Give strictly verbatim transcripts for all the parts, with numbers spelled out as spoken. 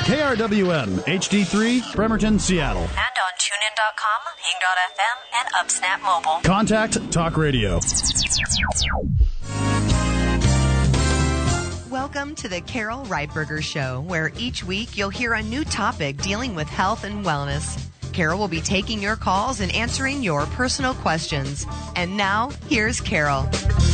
K R W M, H D three, Bremerton, Seattle. And on tune in dot com, Hing dot F M, and UpSnap Mobile. Contact Talk Radio. Welcome to the Carol Reitberger Show, where each week you'll hear a new topic dealing with health and wellness. Carol will be taking your calls and answering your personal questions. And now, here's Carol.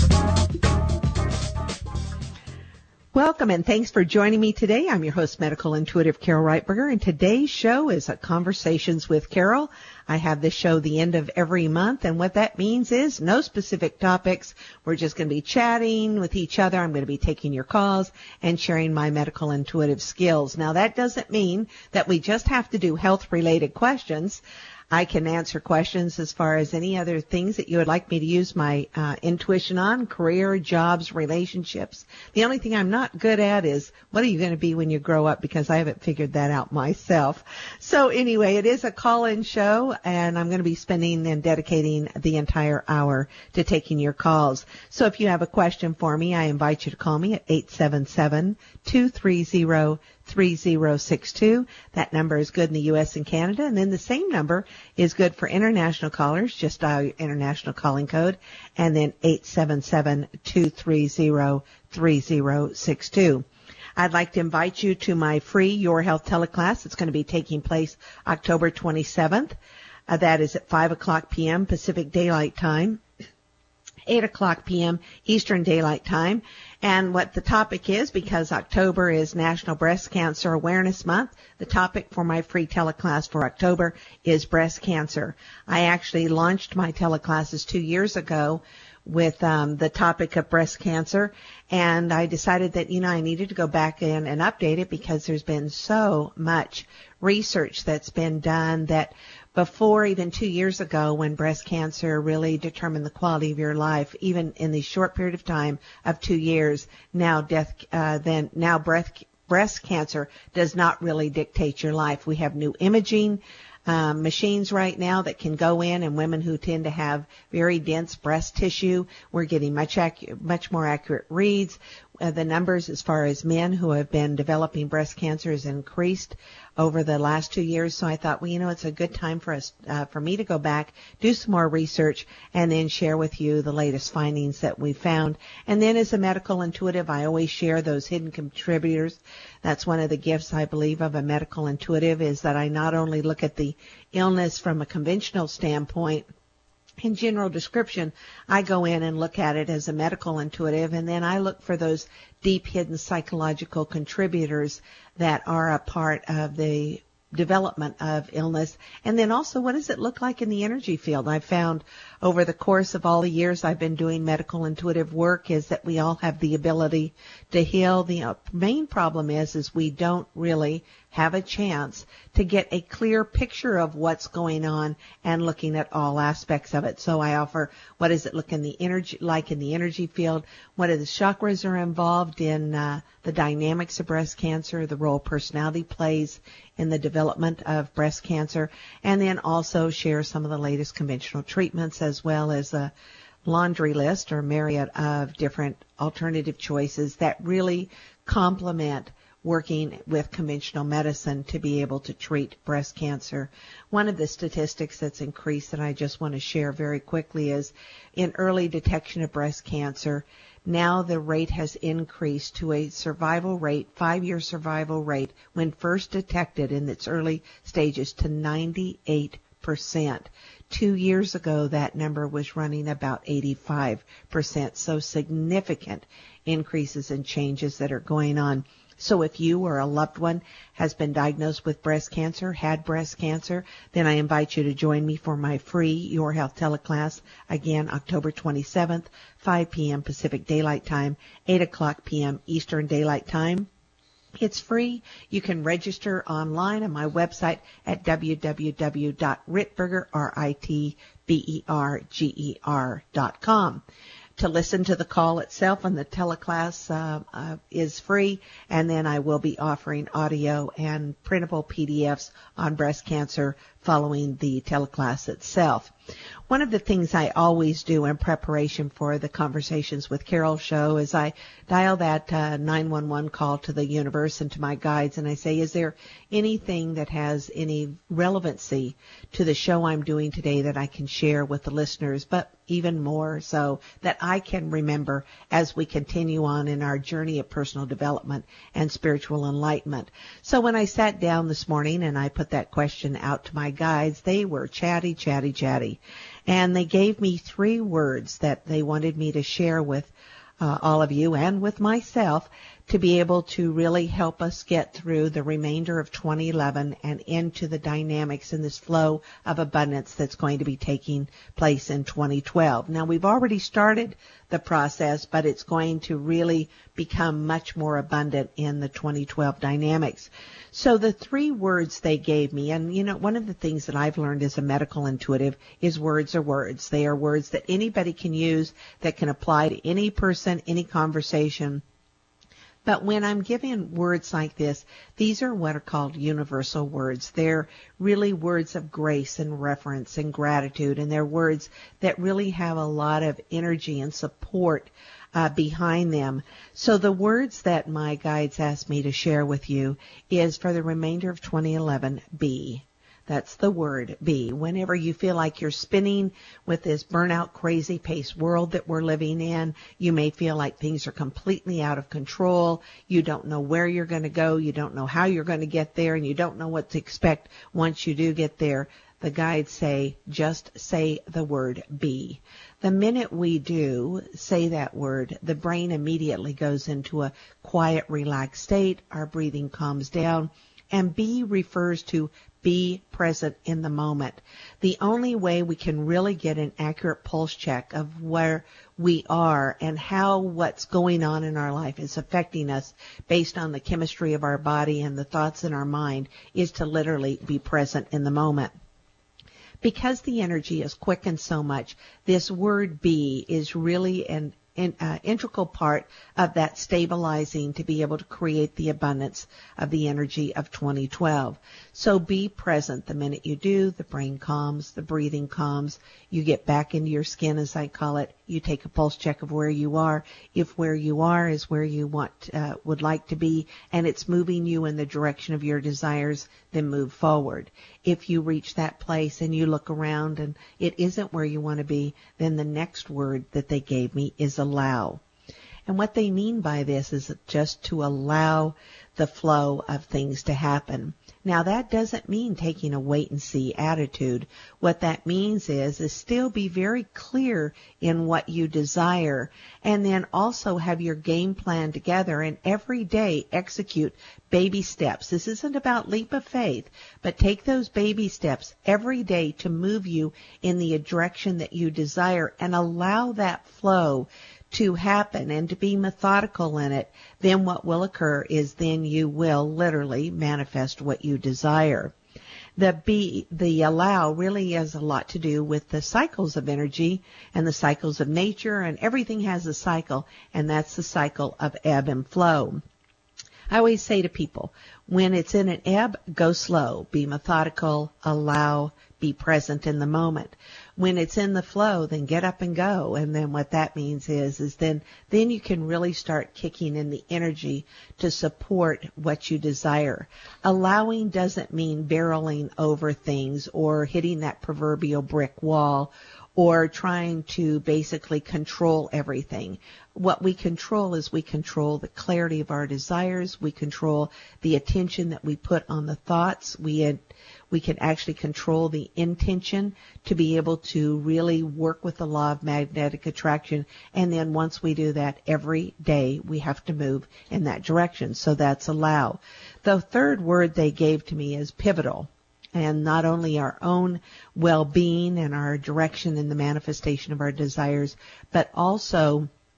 Welcome and thanks for joining me today. I'm your host, Medical Intuitive Carol Reitberger, and today's show is a Conversations with Carol. I have this show the end of every month, and what that means is no specific topics. We're just going to be chatting with each other. I'm going to be taking your calls and sharing my medical intuitive skills. Now, that doesn't mean that we just have to do health-related questions. I can answer questions as far as any other things that you would like me to use my uh, intuition on, career, jobs, relationships. The only thing I'm not good at is what are you going to be when you grow up, because I haven't figured that out myself. So anyway, it is a call-in show, and I'm going to be spending and dedicating the entire hour to taking your calls. So if you have a question for me, I invite you to call me at eight seven seven, two three zero, three zero six two. That number is good in the U S and Canada, and then the same number is good for international callers. Just dial your international calling code, and then eight seven seven, two three zero, three zero six two. I'd like to invite you to my free Your Health teleclass. It's going to be taking place October twenty-seventh. Uh, that is at five o'clock p.m. Pacific Daylight Time, eight o'clock p.m. Eastern Daylight Time. And what the topic is, because October is National Breast Cancer Awareness Month, the topic for my free teleclass for October is breast cancer. I actually launched my teleclasses two years ago with um, the topic of breast cancer, and I decided that, you know, I needed to go back in and update it because there's been so much research that's been done that before even two years ago, when breast cancer really determined the quality of your life, even in the short period of time of two years, now death, uh, then now breast breast cancer does not really dictate your life. We have new imaging um, machines right now that can go in, and women who tend to have very dense breast tissue, we're getting much acu- much more accurate reads. Uh, the numbers as far as men who have been developing breast cancer has increased over the last two years. So I thought, well, you know, it's a good time for us, uh, for me to go back, do some more research, and then share with you the latest findings that we found. And then as a medical intuitive, I always share those hidden contributors. That's one of the gifts, I believe, of a medical intuitive, is that I not only look at the illness from a conventional standpoint, in general description, I go in and look at it as a medical intuitive, and then I look for those deep hidden psychological contributors that are a part of the development of illness. And then also, what does it look like in the energy field? I've found over the course of all the years I've been doing medical intuitive work is that we all have the ability to heal. The main problem is, is we don't really have a chance to get a clear picture of what's going on and looking at all aspects of it. So I offer, what does it look in the energy, like in the energy field? What are the chakras are involved in uh, the dynamics of breast cancer, the role personality plays in the development of breast cancer, and then also share some of the latest conventional treatments, as well as a laundry list or myriad of different alternative choices that really complement working with conventional medicine to be able to treat breast cancer. One of the statistics that's increased that I just want to share very quickly is in early detection of breast cancer, now the rate has increased to a survival rate, five-year survival rate, when first detected in its early stages, to ninety-eight percent. Two years ago, that number was running about eighty-five percent. So significant increases and changes that are going on. So if you or a loved one has been diagnosed with breast cancer, had breast cancer, then I invite you to join me for my free Your Health teleclass, again, October twenty-seventh, five p.m. Pacific Daylight Time, eight o'clock p.m. Eastern Daylight Time. It's free. You can register online on my website at w w w dot ritberger, R I T B E R G E R dot com. to listen to the call itself, and the teleclass uh, uh, is free. And then I will be offering audio and printable P D Fs on breast cancer following the teleclass itself. One of the things I always do in preparation for the Conversations with Carol show is I dial that uh, nine one one call to the universe and to my guides, and I say, is there anything that has any relevancy to the show I'm doing today that I can share with the listeners, but even more so that I can remember as we continue on in our journey of personal development and spiritual enlightenment. So when I sat down this morning and I put that question out to my guides, they were chatty, chatty, chatty. And they gave me three words that they wanted me to share with uh, all of you and with myself to be able to really help us get through the remainder of twenty eleven and into the dynamics in this flow of abundance that's going to be taking place in twenty twelve. Now, we've already started the process, but it's going to really become much more abundant in the twenty twelve dynamics. So the three words they gave me, and you know, one of the things that I've learned as a medical intuitive is words are words. They are words that anybody can use, that can apply to any person, any conversation. But when I'm giving words like this, these are what are called universal words. They're really words of grace and reverence and gratitude, and they're words that really have a lot of energy and support uh, behind them. So the words that my guides asked me to share with you is, for the remainder of twenty eleven, be. That's the word, be. Whenever you feel like you're spinning with this burnout, crazy pace world that we're living in, you may feel like things are completely out of control. You don't know where you're going to go. You don't know how you're going to get there, and you don't know what to expect once you do get there. The guides say, just say the word be. The minute we do say that word, the brain immediately goes into a quiet, relaxed state. Our breathing calms down. And be refers to be present in the moment. The only way we can really get an accurate pulse check of where we are and how what's going on in our life is affecting us based on the chemistry of our body and the thoughts in our mind is to literally be present in the moment. Because the energy is quickened so much, this word be is really an an uh, integral part of that stabilizing to be able to create the abundance of the energy of twenty twelve. So be present. The minute you do, the brain calms, the breathing calms, you get back into your skin, as I call it. You take a pulse check of where you are. If where you are is where you want, uh, would like to be, and it's moving you in the direction of your desires, then move forward. If you reach that place and you look around and it isn't where you want to be, then the next word that they gave me is allow. And what they mean by this is just to allow the flow of things to happen. Now, that doesn't mean taking a wait-and-see attitude. What that means is, is still be very clear in what you desire, and then also have your game plan together, and every day execute baby steps. This isn't about leap of faith, but take those baby steps every day to move you in the direction that you desire, and allow that flow to happen and to be methodical in it. Then what will occur is then you will literally manifest what you desire. The be, the allow really has a lot to do with the cycles of energy and the cycles of nature, and everything has a cycle, and that's the cycle of ebb and flow. I always say to people, when it's in an ebb, go slow, be methodical, allow, be present in the moment. When it's in the flow, then get up and go. And then what that means is, is then, then you can really start kicking in the energy to support what you desire. Allowing doesn't mean barreling over things or hitting that proverbial brick wall or trying to basically control everything. What we control is we control the clarity of our desires. We control the attention that we put on the thoughts. We we can actually control the intention to be able to really work with the law of magnetic attraction. And then once we do that, every day we have to move in that direction. So that's allow. The third word they gave to me is pivotal. And not only our own well-being and our direction in the manifestation of our desires, but also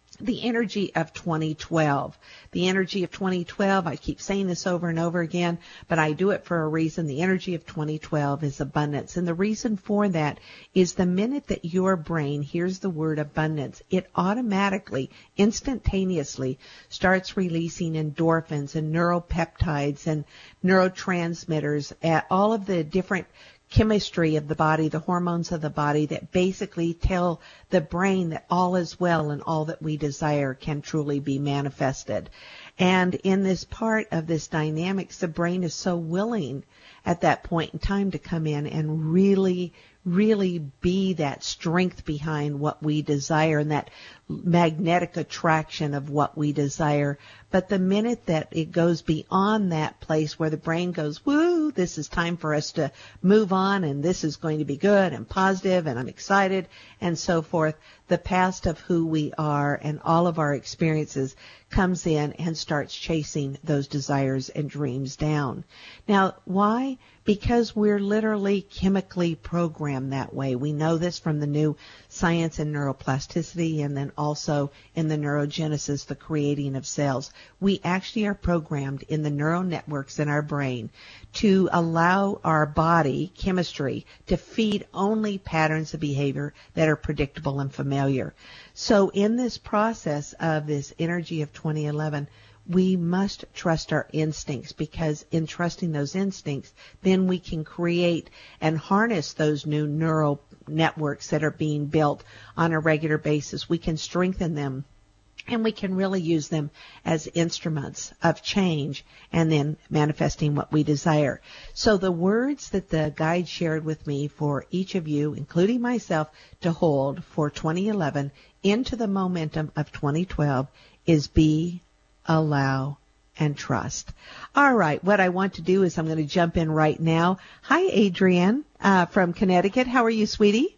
the energy of twenty twelve. The energy of twenty twelve, I keep saying this over and over again, but I do it for a reason. The energy of twenty twelve is abundance. And the reason for that is the minute that your brain hears the word abundance, it automatically, instantaneously starts releasing endorphins and neuropeptides and neurotransmitters, at all of the different chemistry of the body, the hormones of the body that basically tell the brain that all is well and all that we desire can truly be manifested. And in this part of this dynamics, the brain is so willing at that point in time to come in and really, really be that strength behind what we desire and that magnetic attraction of what we desire. But the minute that it goes beyond that place where the brain goes, woo, this is time for us to move on and this is going to be good and positive and I'm excited and so forth, the past of who we are and all of our experiences comes in and starts chasing those desires and dreams down. Now, why? Because we're literally chemically programmed that way. We know this from the new science in neuroplasticity and then also in the neurogenesis, the creating of cells. We actually are programmed in the neural networks in our brain to allow our body chemistry to feed only patterns of behavior that are predictable and familiar. So in this process of this energy of twenty eleven, we must trust our instincts, because in trusting those instincts, then we can create and harness those new neural networks that are being built on a regular basis. We can strengthen them, and we can really use them as instruments of change and then manifesting what we desire. So the words that the guide shared with me for each of you, including myself, to hold for twenty eleven into the momentum of twenty twelve is be, allow, and trust. All right, what I want to do is I'm going to jump in right now. Hi, Adrienne uh, from Connecticut. How are you, sweetie?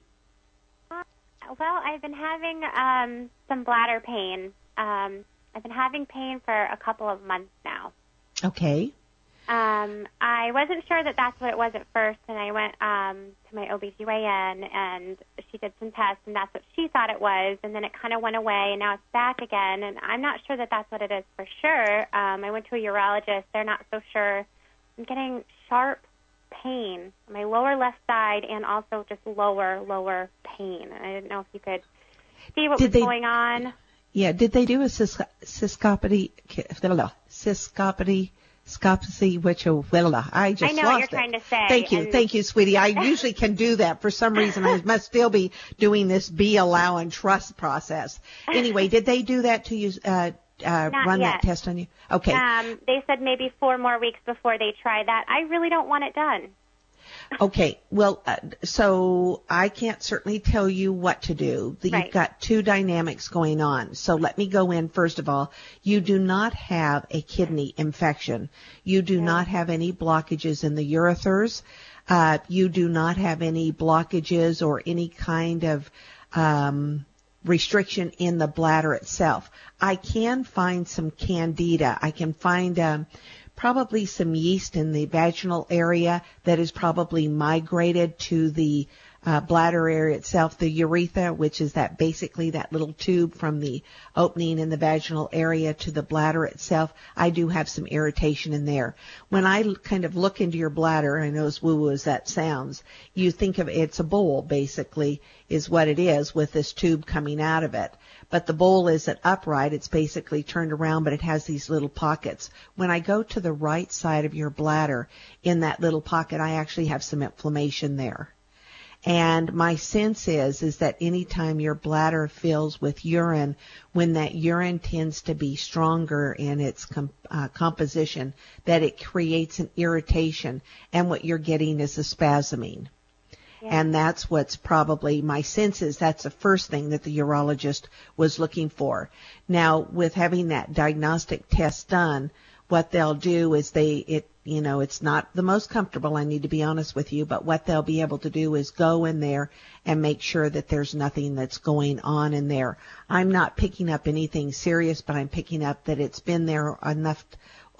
Well, I've been having um, some bladder pain. Um, I've been having pain for a couple of months now. Okay. Um, I wasn't sure that that's what it was at first, and I went um, to my O B G Y N, and she did some tests, and that's what she thought it was, and then it kind of went away, and now it's back again, and I'm not sure that that's what it is for sure. Um, I went to a urologist. They're not so sure. I'm getting sharp pain on my lower left side and also just lower, lower pain. I didn't know if you could see what did was they, going on. Yeah, did they do a cis- cyscopody, cyscopody, scopsy, which, oh, well, I just I know lost what you're it. trying to say. Thank you, thank you, sweetie. I usually can do that. For some reason, I must still be doing this be, allow, and trust process. Anyway, did they do that to you, uh, uh, run yet. that test on you? Okay. Um, they said maybe four more weeks before they try that. I really don't want it done. Okay, well, uh, so I can't certainly tell you what to do. You've Right. got two dynamics going on. So let me go in first of all. You do not have a kidney infection. You do Okay. not have any blockages in the ureters. Uh, you do not have any blockages or any kind of um, restriction in the bladder itself. I can find some candida. I can find um, probably some yeast in the vaginal area that is probably migrated to the uh, bladder area itself, the urethra, which is that basically that little tube from the opening in the vaginal area to the bladder itself. I do have some irritation in there. When I l- kind of look into your bladder, I know as woo-woo as that sounds, you think of it's a bowl basically is what it is with this tube coming out of it. But the bowl isn't upright. It's basically turned around, but it has these little pockets. When I go to the right side of your bladder, in that little pocket, I actually have some inflammation there. And my sense is, is that anytime your bladder fills with urine, when that urine tends to be stronger in its com- uh, composition, that it creates an irritation, and what you're getting is a spasming. Yeah. And that's what's probably, my sense is that's the first thing that the urologist was looking for. Now, with having that diagnostic test done, what they'll do is they, it, you know, it's not the most comfortable, I need to be honest with you, but what they'll be able to do is go in there and make sure that there's nothing that's going on in there. I'm not picking up anything serious, but I'm picking up that it's been there enough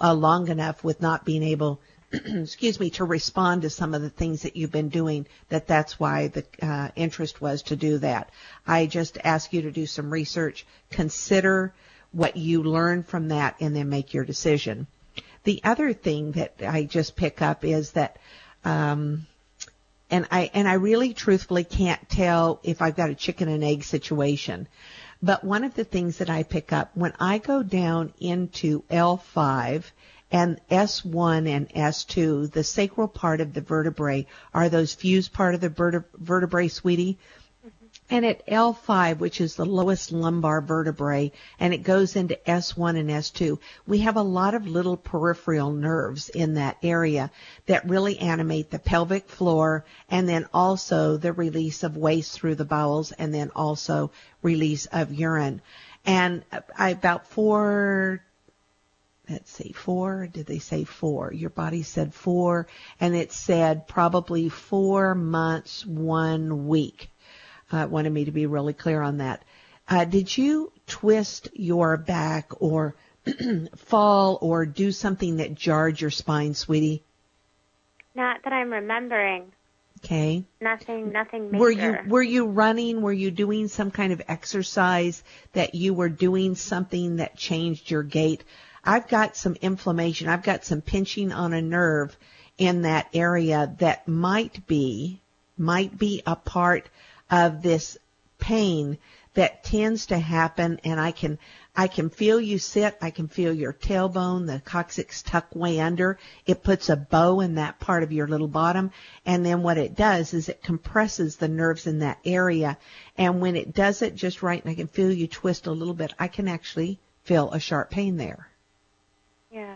uh, long enough with not being able, excuse me, to respond to some of the things that you've been doing, that that's why the uh, interest was to do that. I just ask you to do some research, consider what you learn from that, and then make your decision. The other thing that I just pick up is that, um, and I and I really truthfully can't tell if I've got a chicken and egg situation, but one of the things that I pick up when I go down into L five and S one and S two, the sacral part of the vertebrae are those fused part of the verte- vertebrae, sweetie. And at L five, which is the lowest lumbar vertebrae, and it goes into S one and S two, we have a lot of little peripheral nerves in that area that really animate the pelvic floor, and then also the release of waste through the bowels, and then also release of urine. And I about four, let's see, four, did they say four? Your body said four, and it said probably four months, one week. Uh, wanted me to be really clear on that. Uh, did you twist your back or fall or do something that jarred your spine, sweetie? Not that I'm remembering. Okay. Nothing, nothing major. Were you were you running? Were you doing some kind of exercise that you were doing something that changed your gait? I've got some inflammation. I've got some pinching on a nerve in that area that might be might be a part of this pain that tends to happen, and I can I can feel you sit, I can feel your tailbone, the coccyx tuck way under. It puts a bow in that part of your little bottom, and then what it does is it compresses the nerves in that area, and when it does it just right, and I can feel you twist a little bit, I can actually feel a sharp pain there. Yeah.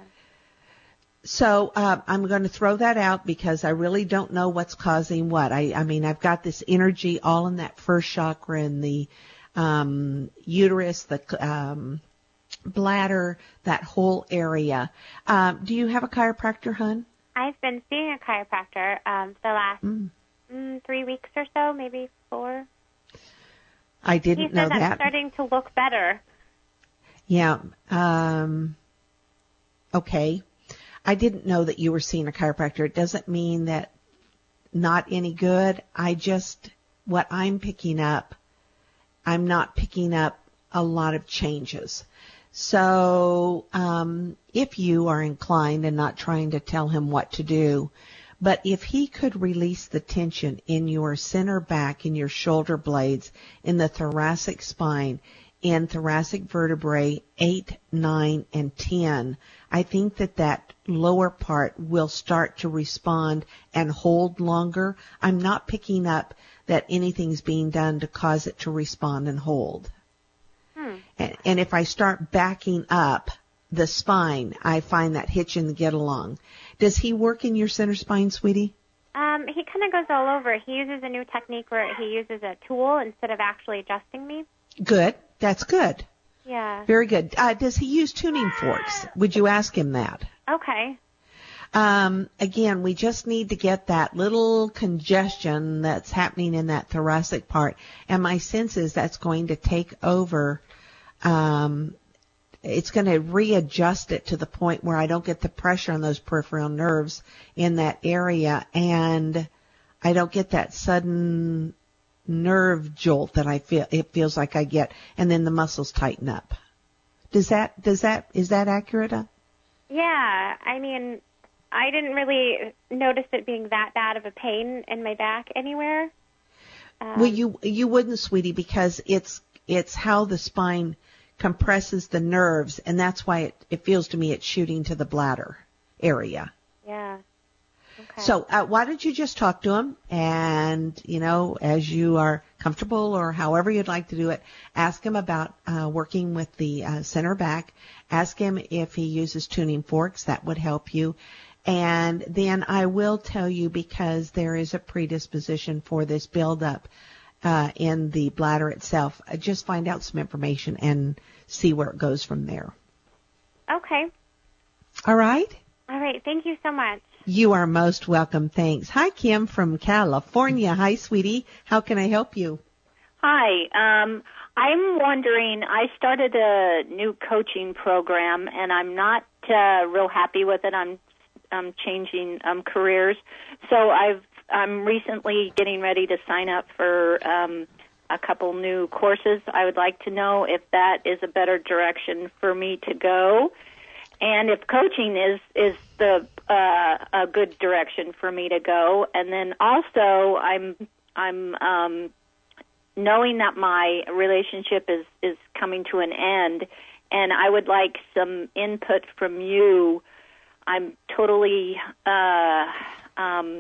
So uh, I'm going to throw that out because I really don't know what's causing what. I, I mean, I've got this energy all in that first chakra and the um, uterus, the um, bladder, that whole area. Um, do you have a chiropractor, hon? I've been seeing a chiropractor um, for the last Mm. mm, three weeks or so, maybe four. I didn't he know said that's that. starting to look better. Yeah. Um, okay. I didn't know that you were seeing a chiropractor. It doesn't mean that not any good. I just, what I'm picking up, I'm not picking up a lot of changes. So um, if you are inclined and not trying to tell him what to do, but if he could release the tension in your center back, in your shoulder blades, in the thoracic spine, in thoracic vertebrae eight, nine, and ten, I think that that lower part will start to respond and hold longer. I'm not picking up that anything's being done to cause it to respond and hold. Hmm. And, and if I start backing up the spine, I find that hitch in the get along. Does he work in your center spine, sweetie? Um, he kind of goes all over. He uses a new technique where he uses a tool instead of actually adjusting me. Good. That's good. Yeah. Very good. Uh, does he use tuning forks? Would you ask him that? Okay. Um, again, we just need to get that little congestion that's happening in that thoracic part. And my sense is that's going to take over. Um, it's going to readjust it to the point where I don't get the pressure on those peripheral nerves in that area, and I don't get that sudden nerve jolt that I feel it feels like I get, and then the muscles tighten up. Does that does that is that accurate? Yeah, I mean, I didn't really notice it being that bad of a pain in my back anywhere. Um, well, you you wouldn't, sweetie, because it's it's how the spine compresses the nerves, and that's why it, it feels to me it's shooting to the bladder area. Yeah. Okay. So uh, why don't you just talk to him, and, you know, as you are comfortable or however you'd like to do it, ask him about uh, working with the uh, center back. Ask him if he uses tuning forks. That would help you. And then I will tell you, because there is a predisposition for this buildup uh, in the bladder itself, uh, just find out some information and see where it goes from there. Okay. All right? All right. Thank you so much. You are most welcome. Thanks. Hi, Kim from California. Hi, sweetie. How can I help you? Hi. Um, I'm wondering, I started a new coaching program, and I'm not uh, real happy with it. I'm I'm changing um, careers, so I've I'm recently getting ready to sign up for um, a couple new courses. I would like to know if that is a better direction for me to go, and if coaching is is the uh, a good direction for me to go. And then also, I'm I'm um, knowing that my relationship is is coming to an end, and I would like some input from you. I'm totally uh, um,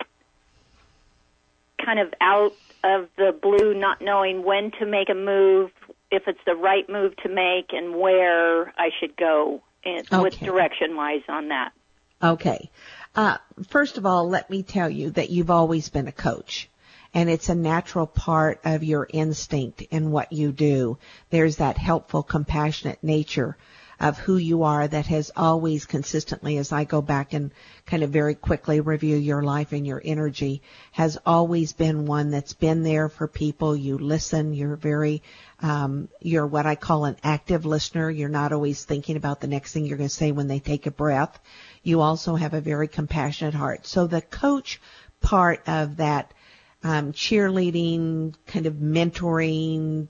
kind of out of the blue, not knowing when to make a move, if it's the right move to make, and where I should go in, Okay. with direction-wise on that. Okay. Uh, first of all, let me tell you that you've always been a coach, and it's a natural part of your instinct in what you do. There's that helpful, compassionate nature of who you are that has always consistently, as I go back and kind of very quickly review your life and your energy, has always been one that's been there for people. You listen. You're very, um, you're what I call an active listener. You're not always thinking about the next thing you're going to say when they take a breath. You also have a very compassionate heart. So the coach part of that um, cheerleading, kind of mentoring,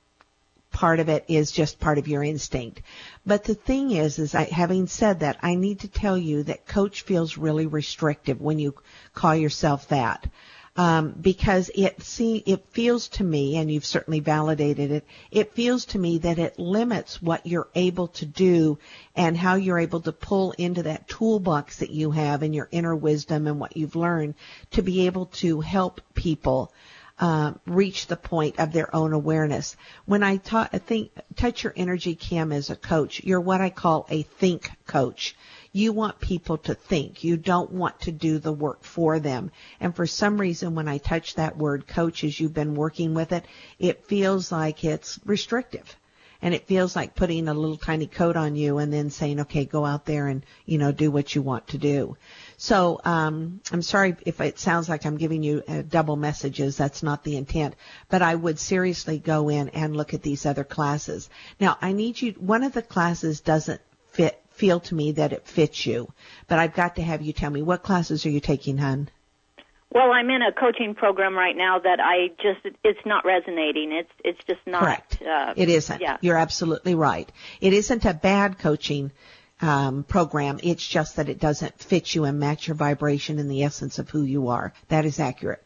part of it is just part of your instinct. But the thing is, is I, having said that, I need to tell you that coach feels really restrictive when you call yourself that. Um, because it see, it feels to me, and you've certainly validated it, it feels to me that it limits what you're able to do and how you're able to pull into that toolbox that you have in your inner wisdom and what you've learned to be able to help people Uh, reach the point of their own awareness. When I, ta- I think Touch Your Energy, Kim, as a coach, you're what I call a think coach. You want people to think. You don't want to do the work for them. And for some reason, when I touch that word coach, as you've been working with it, it feels like it's restrictive. And it feels like putting a little tiny coat on you and then saying, okay, go out there and, you know, do what you want to do. So um, I'm sorry if it sounds like I'm giving you uh, double messages. That's not the intent. But I would seriously go in and look at these other classes. Now, I need you, one of the classes doesn't fit, feel to me that it fits you. But I've got to have you tell me, what classes are you taking, hon? Well, I'm in a coaching program right now that I just, it's not resonating. It's it's just not. Correct. Uh, it isn't. Yeah. You're absolutely right. It isn't a bad coaching um, program. It's just that it doesn't fit you and match your vibration and the essence of who you are. That is accurate.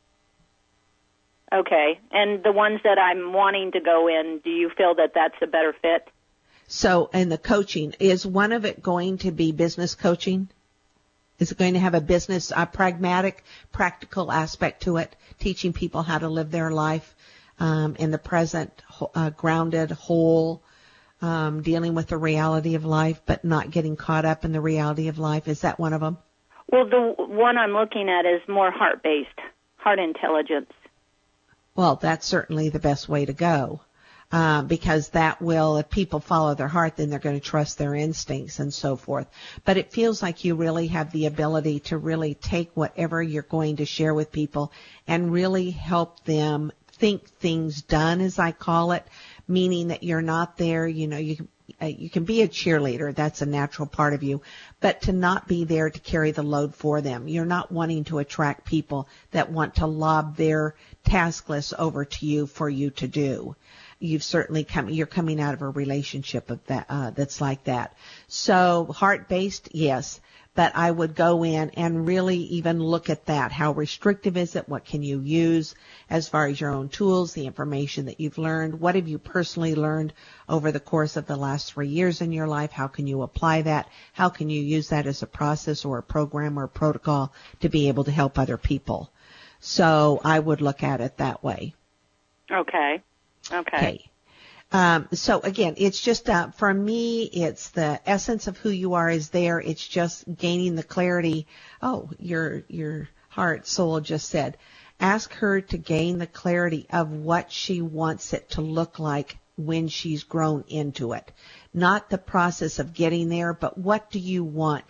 Okay. And the ones that I'm wanting to go in, do you feel that that's a better fit? So in the coaching, is one of it going to be business coaching? Is it going to have a business, a pragmatic, practical aspect to it, teaching people how to live their life um, in the present, uh, grounded, whole, um, dealing with the reality of life, but not getting caught up in the reality of life? Is that one of them? Well, the one I'm looking at is more heart-based, heart intelligence. Well, that's certainly the best way to go. Uh, because that will, if people follow their heart, then they're going to trust their instincts and so forth. But it feels like you really have the ability to really take whatever you're going to share with people and really help them think things done, as I call it, meaning that you're not there, you know, you uh, you can be a cheerleader, that's a natural part of you, but to not be there to carry the load for them. You're not wanting to attract people that want to lob their task list over to you for you to do. You've certainly come, you're coming out of a relationship of that, uh, that's like that. So heart-based, yes, but I would go in and really even look at that. How restrictive is it? What can you use as far as your own tools, the information that you've learned? What have you personally learned over the course of the last three years in your life? How can you apply that? How can you use that as a process or a program or a protocol to be able to help other people? So I would look at it that way. Okay. Okay. Okay. Um, so again, it's just, uh, for me, it's the essence of who you are is there. It's just gaining the clarity. Oh, your, your heart, soul just said, ask her to gain the clarity of what she wants it to look like when she's grown into it. Not the process of getting there, but what do you want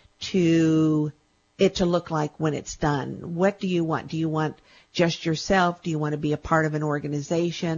to, it to look like when it's done? What do you want? Do you want just yourself? Do you want to be a part of an organization?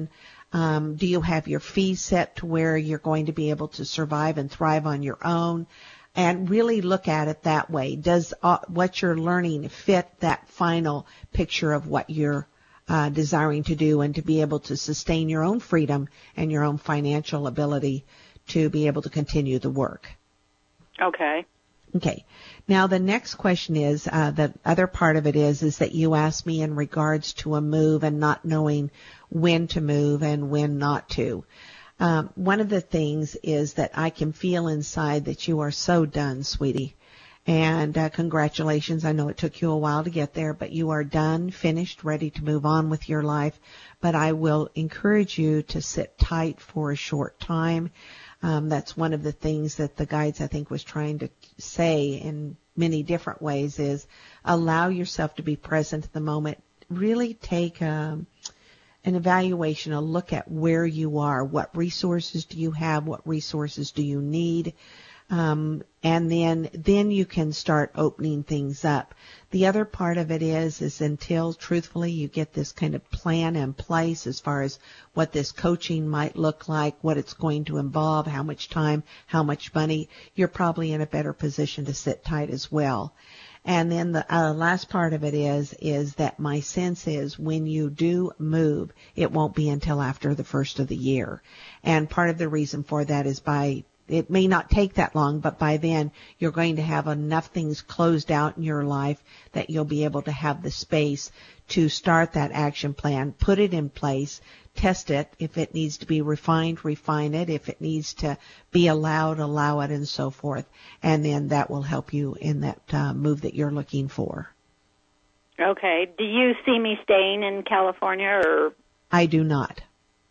Um, do you have your fees set to where you're going to be able to survive and thrive on your own? And really look at it that way. Does uh, what you're learning fit that final picture of what you're uh, desiring to do, and to be able to sustain your own freedom and your own financial ability to be able to continue the work? Okay. Okay. Now the next question is, uh, the other part of it is, is that you asked me in regards to a move and not knowing when to move and when not to. Um, one of the things is that I can feel inside that you are so done, sweetie. And uh, congratulations. I know it took you a while to get there, but you are done, finished, ready to move on with your life. But I will encourage you to sit tight for a short time. Um, that's one of the things that the guides, I think, was trying to say in many different ways, is allow yourself to be present at the moment. Really take um, an evaluation, a look at where you are. What resources do you have? What resources do you need? Um, and then, then you can start opening things up. The other part of it is, is until truthfully you get this kind of plan in place as far as what this coaching might look like, what it's going to involve, how much time, how much money, you're probably in a better position to sit tight as well. And then the uh, last part of it is, is that my sense is when you do move, it won't be until after the first of the year. And part of the reason for that is by it may not take that long, but by then you're going to have enough things closed out in your life that you'll be able to have the space to start that action plan, put it in place, test it. If it needs to be refined, refine it. If it needs to be allowed, allow it, and so forth. And then that will help you in that uh, move that you're looking for. Okay. Do you see me staying in California, or? I do not.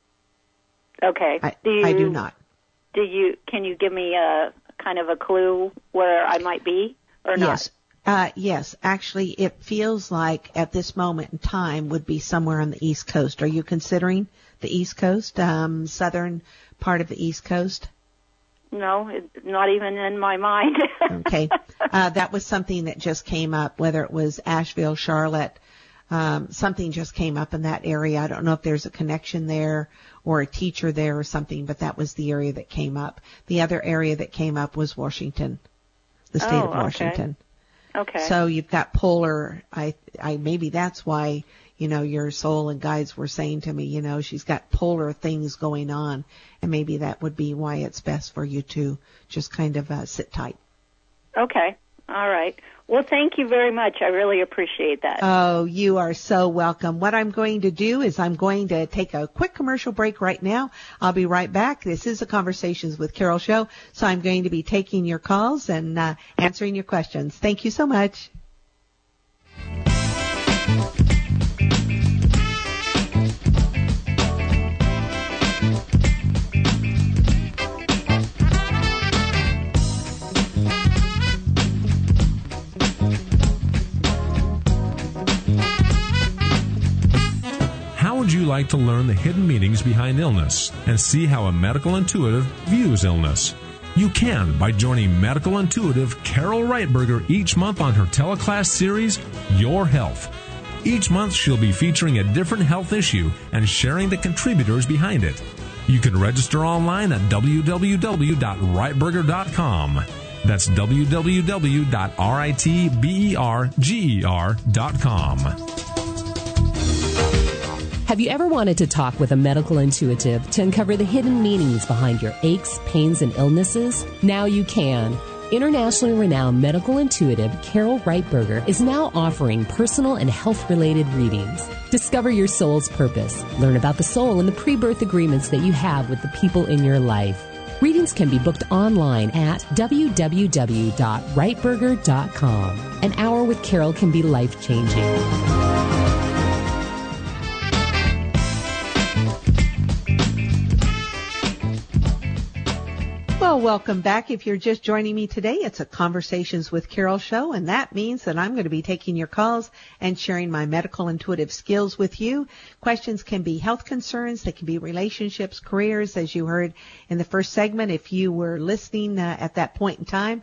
Okay. I do, you, I do not. Do you? Can you give me a kind of a clue where I might be, or not? Yes. Uh, yes, actually, it feels like at this moment in time would be somewhere on the East Coast. Are you considering the East Coast, um, southern part of the East Coast? No, it's not even in my mind. Okay. Uh, that was something that just came up, whether it was Asheville, Charlotte, um, something just came up in that area. I don't know if there's a connection there or a teacher there or something, but that was the area that came up. The other area that came up was Washington, the state oh, of Washington. Okay. Okay. So you've got polar, I, I, maybe that's why, you know, your soul and guides were saying to me, you know, she's got polar things going on, and maybe that would be why it's best for you to just kind of uh, sit tight. Okay. All right. Well, thank you very much. I really appreciate that. Oh, you are so welcome. What I'm going to do is I'm going to take a quick commercial break right now. I'll be right back. This is a Conversations with Carol show, so I'm going to be taking your calls and uh, answering your questions. Thank you so much. Would you like to learn the hidden meanings behind illness and see how a medical intuitive views illness? You can by joining medical intuitive Carol Reitberger each month on her teleclass series, Your Health. Each month she'll be featuring a different health issue and sharing the contributors behind it. You can register online at w w w dot reitberger dot com. That's w w w dot reitberger dot com. Have you ever wanted to talk with a medical intuitive to uncover the hidden meanings behind your aches, pains, and illnesses? Now you can. Internationally renowned medical intuitive Carol Reitberger is now offering personal and health-related readings. Discover your soul's purpose. Learn about the soul and the pre-birth agreements that you have with the people in your life. Readings can be booked online at w w w dot reitberger dot com. An hour with Carol can be life-changing. Well, welcome back. If you're just joining me today, it's a Conversations with Carol show, and that means that I'm going to be taking your calls and sharing my medical intuitive skills with you. Questions can be health concerns. They can be relationships, careers, as you heard in the first segment. If you were listening uh, at that point in time,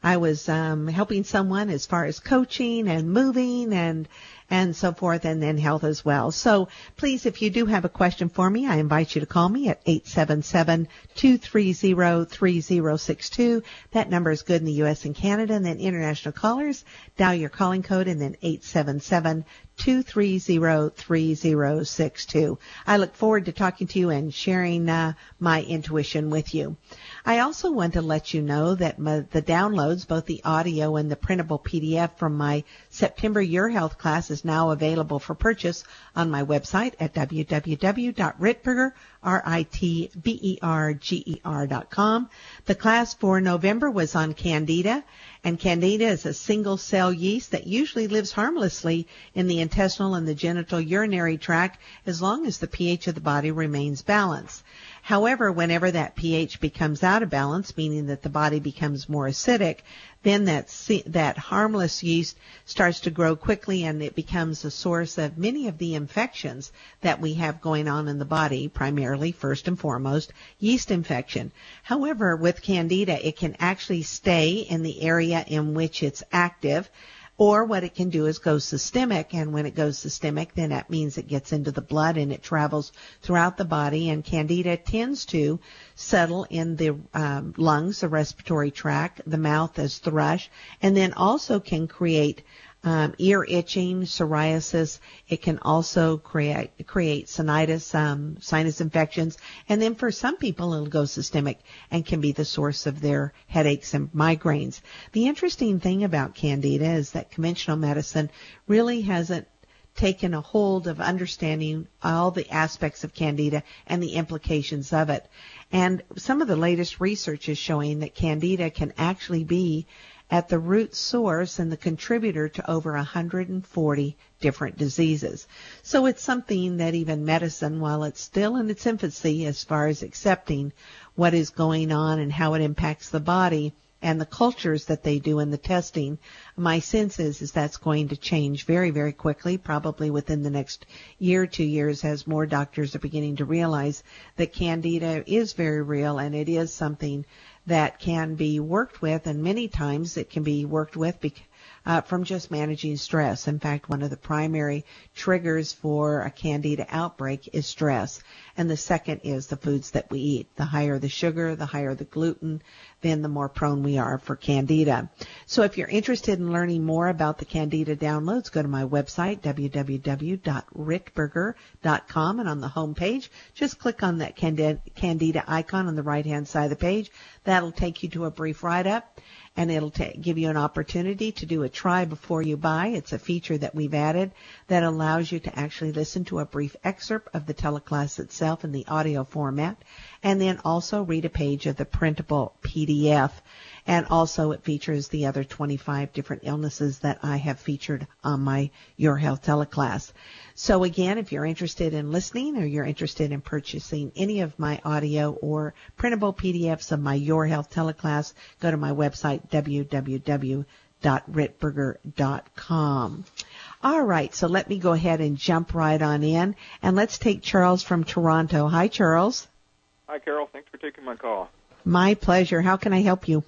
I was um, helping someone as far as coaching and moving and and so forth, and then health as well. So please, if you do have a question for me, I invite you to call me at eight seven seven, two three zero, three zero six two. That number is good in the U S and Canada. And then international callers, dial your calling code and then eight seven seven, two three zero, three zero six two. I look forward to talking to you and sharing uh, my intuition with you. I also want to let you know that my, the downloads, both the audio and the printable P D F from my September Your Health class is now available for purchase on my website at w w w dot ritberger, R I T B E R G E R dot com. The class for November was on Candida, and Candida is a single-cell yeast that usually lives harmlessly in the intestinal and the genital urinary tract as long as the pH of the body remains balanced. However, whenever that pH becomes out of balance, meaning that the body becomes more acidic, then that that harmless yeast starts to grow quickly, and it becomes a source of many of the infections that we have going on in the body, primarily, first and foremost, yeast infection. However, with Candida, it can actually stay in the area in which it's active, or what it can do is go systemic, and when it goes systemic, then that means it gets into the blood and it travels throughout the body, and Candida tends to settle in the um, lungs, the respiratory tract, the mouth as thrush, and then also can create Um, ear itching, psoriasis. It can also create create sinusitis, um, sinus infections, and then for some people it'll go systemic and can be the source of their headaches and migraines. The interesting thing about Candida is that conventional medicine really hasn't taken a hold of understanding all the aspects of Candida and the implications of it. And some of the latest research is showing that Candida can actually be at the root source and the contributor to over one hundred forty different diseases. So it's something that even medicine, while it's still in its infancy as far as accepting what is going on and how it impacts the body and the cultures that they do in the testing, my sense is, is that's going to change very, very quickly, probably within the next year or two years, as more doctors are beginning to realize that Candida is very real and it is something that can be worked with, and many times it can be worked with bec- uh, from just managing stress. In fact, one of the primary triggers for a Candida outbreak is stress, and the second is the foods that we eat. The higher the sugar, the higher the gluten, then the more prone we are for Candida. So if you're interested in learning more about the Candida downloads, go to my website, w w w dot ritberger dot com, and on the home page, just click on that Candida, Candida icon on the right-hand side of the page. That'll take you to a brief write-up, and it'll ta- give you an opportunity to do a try before you buy. It's a feature that we've added that allows you to actually listen to a brief excerpt of the teleclass itself in the audio format, and then also read a page of the printable P D F. And also it features the other twenty-five different illnesses that I have featured on my Your Health teleclass. So again, if you're interested in listening or you're interested in purchasing any of my audio or printable P D Fs of my Your Health teleclass, go to my website, w w w dot ritberger dot com. All right, so let me go ahead and jump right on in, and let's take Charles from Toronto. Hi, Charles. Hi, Carol. Thanks for taking my call. My pleasure. How can I help you?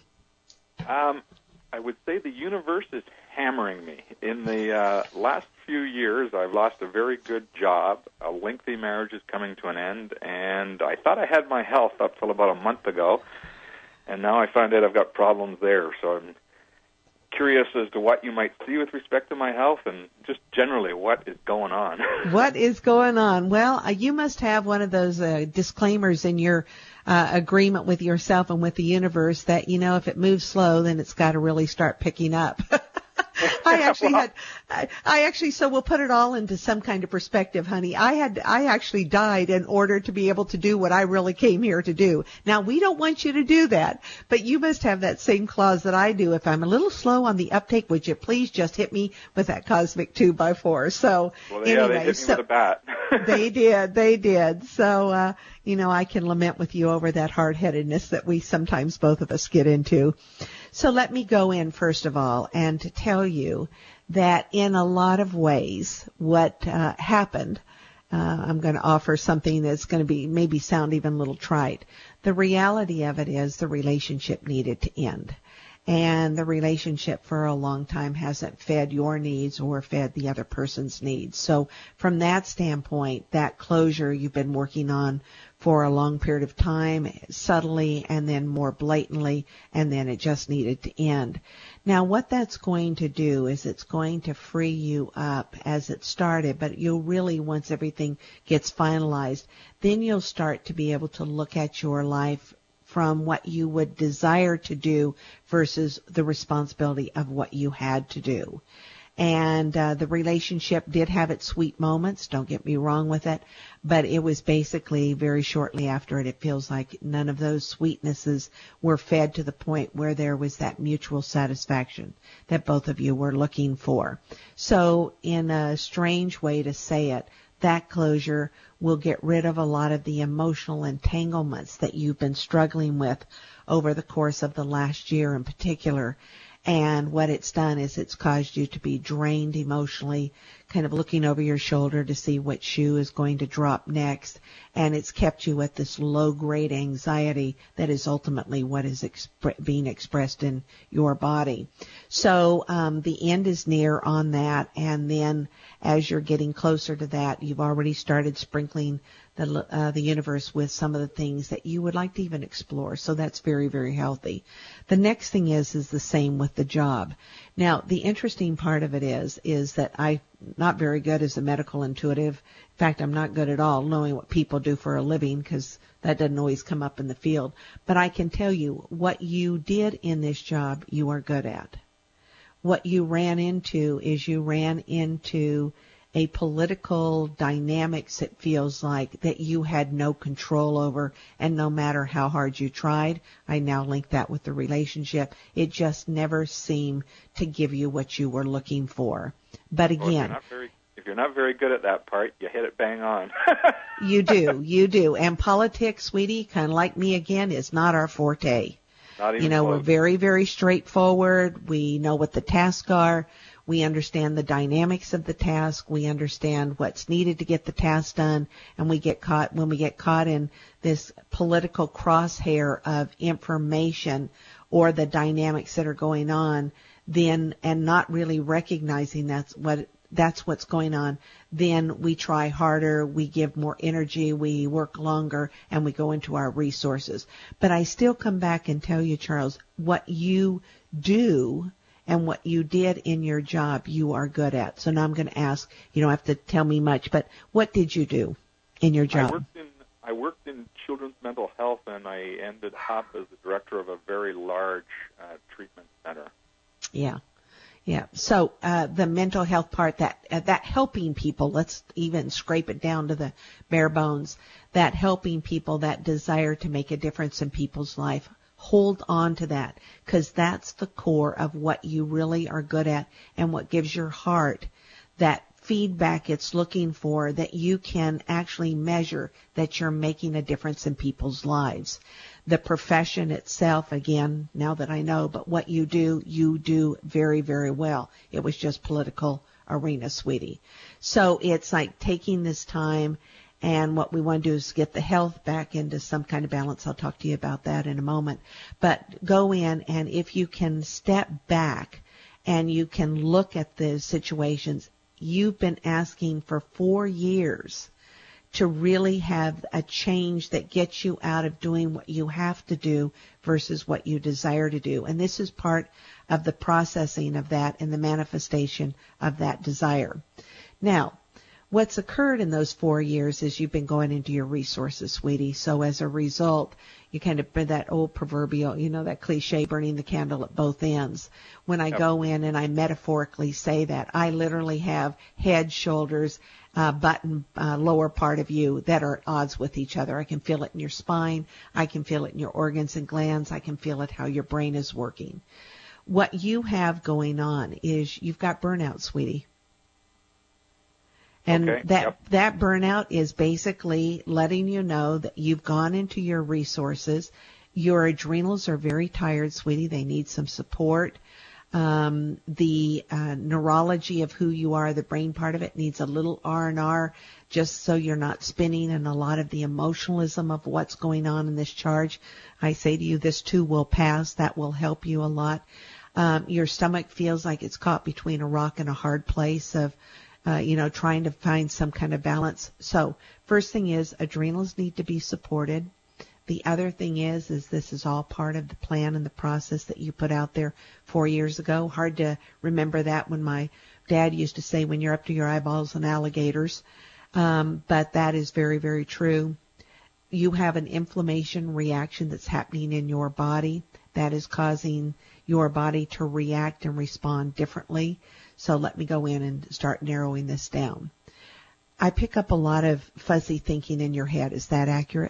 Um, I would say the universe is hammering me. In the uh, last few years, I've lost a very good job. A lengthy marriage is coming to an end, and I thought I had my health up till about a month ago, and now I find out I've got problems there. So I'm curious as to what you might see with respect to my health and just generally what is going on. What is going on? Well, uh, you must have one of those uh, disclaimers in your uh, agreement with yourself and with the universe that, you know, if it moves slow, then it's got to really start picking up. I actually well, had, I, I actually, so we'll put it all into some kind of perspective, honey. I had, I actually died in order to be able to do what I really came here to do. Now, we don't want you to do that, but you must have that same clause that I do. If I'm a little slow on the uptake, would you please just hit me with that cosmic two by four? So, well, yeah, anyway, they hit me so, with a bat. they did, they did. So, uh, you know, I can lament with you over that hard-headedness that we sometimes both of us get into. So let me go in, first of all, and to tell you that in a lot of ways what uh, happened, uh, I'm going to offer something that's going to be maybe sound even a little trite. The reality of it is the relationship needed to end. and the relationship for a long time hasn't fed your needs or fed the other person's needs. So from that standpoint, that closure you've been working on for a long period of time, subtly and then more blatantly, and then it just needed to end. Now what that's going to do is it's going to free you up as it started, but you'll really, once everything gets finalized, then you'll start to be able to look at your life from what you would desire to do versus the responsibility of what you had to do. And uh, the relationship did have its sweet moments, don't get me wrong with it, but it was basically very shortly after it, it feels like none of those sweetnesses were fed to the point where there was that mutual satisfaction that both of you were looking for. So in a strange way to say it, that closure will get rid of a lot of the emotional entanglements that you've been struggling with over the course of the last year in particular. And what it's done is it's caused you to be drained emotionally, kind of looking over your shoulder to see what shoe is going to drop next. And it's kept you at this low-grade anxiety that is ultimately what is exp- being expressed in your body. So um, the end is near on that. And then as you're getting closer to that, you've already started sprinkling the uh, the universe with some of the things that you would like to even explore. So that's very, very healthy. The next thing is is the same with the job. Now, the interesting part of it is is that I'm not very good as a medical intuitive. In fact, I'm not good at all knowing what people do for a living because that doesn't always come up in the field. But I can tell you what you did in this job, you are good at. What you ran into is you ran into a political dynamics, it feels like, that you had no control over, and no matter how hard you tried, I now link that with the relationship, it just never seemed to give you what you were looking for. But again, well, if, you're not very, if you're not very good at that part, you hit it bang on. You do, you do. And politics, sweetie, kind of like me again, is not our forte. Not even you know, close. We're very, very straightforward. We know what the tasks are. We understand the dynamics of the task. We understand what's needed to get the task done. And we get caught, when we get caught in this political crosshair of information or the dynamics that are going on, then, and not really recognizing that's what, that's what's going on, then we try harder, we give more energy, we work longer, and we go into our resources. But I still come back and tell you, Charles, what you do and what you did in your job, you are good at. So now I'm going to ask, you don't have to tell me much, but what did you do in your job? I worked in, I worked in children's mental health, and I ended up as the director of a very large uh, treatment center. Yeah. Yeah. So uh, the mental health part, that uh, that helping people, let's even scrape it down to the bare bones, that helping people, that desire to make a difference in people's life. Hold on to that, because that's the core of what you really are good at and what gives your heart that feedback it's looking for, that you can actually measure that you're making a difference in people's lives. The profession itself, again, now that I know, but what you do, you do very, very well. It was just political arena, sweetie. So it's like taking this time, and what we want to do is get the health back into some kind of balance. I'll talk to you about that in a moment. But go in, and if you can step back and you can look at the situations, you've been asking for four years to really have a change that gets you out of doing what you have to do versus what you desire to do. And this is part of the processing of that and the manifestation of that desire. Now, what's occurred in those four years is you've been going into your resources, sweetie. So as a result, you kind of burn that old proverbial, you know, that cliche, burning the candle at both ends. When I Yep. go in and I metaphorically say that, I literally have head, shoulders, uh, butt, and uh, lower part of you that are at odds with each other. I can feel it in your spine. I can feel it in your organs and glands. I can feel it how your brain is working. What you have going on is you've got burnout, sweetie. And okay. that Yep. that burnout is basically letting you know that you've gone into your resources. Your adrenals are very tired, sweetie. They need some support. Um, the uh, neurology of who you are, the brain part of it, needs a little R and R just so you're not spinning, and a lot of the emotionalism of what's going on in this charge. I say to you, this too will pass. That will help you a lot. Um, your stomach feels like it's caught between a rock and a hard place of, uh, you know, trying to find some kind of balance. So first thing is adrenals need to be supported. The other thing is, is this is all part of the plan and the process that you put out there four years ago. Hard to remember that when my dad used to say, when you're up to your eyeballs in alligators. Um, but that is very, very true. You have an inflammation reaction that's happening in your body that is causing your body to react and respond differently. So let me go in and start narrowing this down. I pick up a lot of fuzzy thinking in your head. Is that accurate?